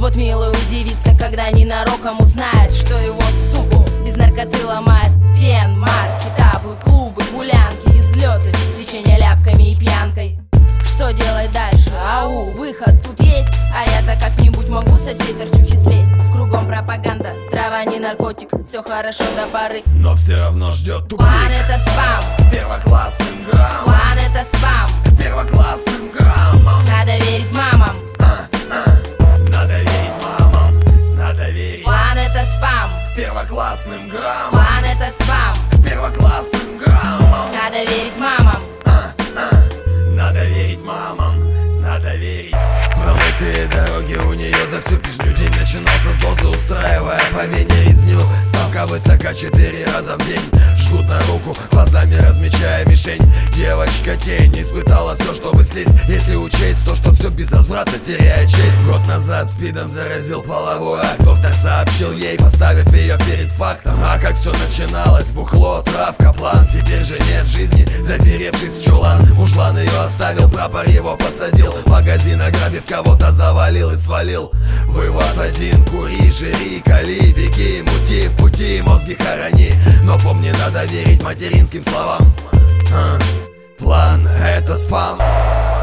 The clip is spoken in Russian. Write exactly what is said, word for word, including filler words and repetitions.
Вот милый удивится, когда ненароком узнает, что его суку без наркоты ломает фен, марки, таблы, клубы, гулянки, излеты, лечение ляпками и пьянкой. Что делать дальше? Ау, выход тут есть, а я-то как-нибудь могу со всей торчухи слезть. Кругом пропаганда, трава не наркотик, все хорошо до поры, но все равно ждет тупик. План это спам, Первоклассным граммом. План это спам, Первоклассным граммом. Надо верить мамам, а, а. Надо верить мамам, надо верить. План это спам, Первоклассным граммом. План это спам, Первоклассным граммом. Надо верить мамам, а, а. Надо верить мамам, надо верить. Промытые дороги у нее за всю пижню. День начинался с дозы, устраивая по вене резню. Ставка высока четыре раза в день. Жгут на руку, глазами размечая мишень. Девочка тень испытала все, чтобы слезть. Если учесть то, что все безвозвратно теряет честь. Год назад спидом заразил половой акт. Доктор сообщил ей, поставив ее перед фактом. А как все начиналось, бухло, травка, план. Теперь же нет жизни, заперевшись в чулан. Мужлан ее оставил, прапор его посадил. Магазин ограбив, кого-то завалил и свалил. Вывод один: кури, жри, кали, беги, мути в пути, мозги хорони. Но помни, надо верить материнским словам. а, План это спам.